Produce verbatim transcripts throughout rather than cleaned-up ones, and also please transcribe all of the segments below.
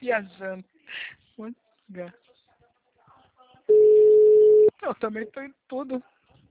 viajando. Vou ligar. Eu também tô em tudo.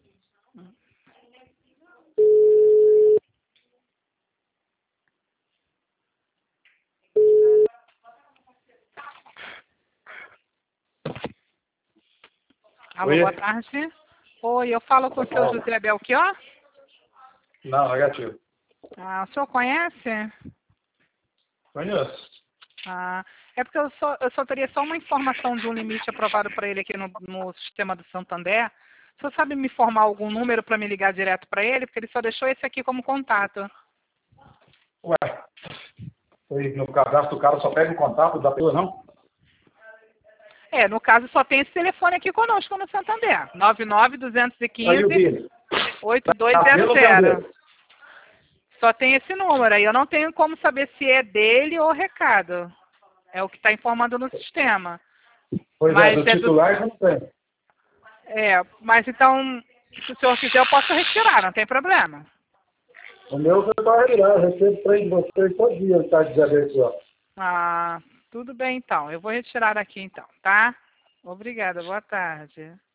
Alô, Oi? boa tarde. Oi, eu falo com o seu José Belchior? Não, negativo. Ah, o senhor conhece? Conheço. Ah, é porque eu só, eu só teria só uma informação de um limite aprovado para ele aqui no, no sistema do Santander. O senhor sabe me informar algum número para me ligar direto para ele? Porque ele só deixou esse aqui como contato. Ué, foi no cadastro do cara só pega o contato da pessoa, não? É, no caso só tem esse telefone aqui conosco no Santander. nove nove, dois um Aí o cinco, Billy. oito dois Tá zero vendo, zero. Deus? Só tem esse número aí. Eu não tenho como saber se é dele ou recado. É o que está informando no sistema. Pois é, Mas do é do... titular não tem. É, mas então, se o senhor quiser, eu posso retirar, não tem problema. O meu você pode retirar, eu recebo três de vocês todo dia, tá dizendo aqui, ó. Ah, tudo bem então. Eu vou retirar aqui então, tá? Obrigada, boa tarde.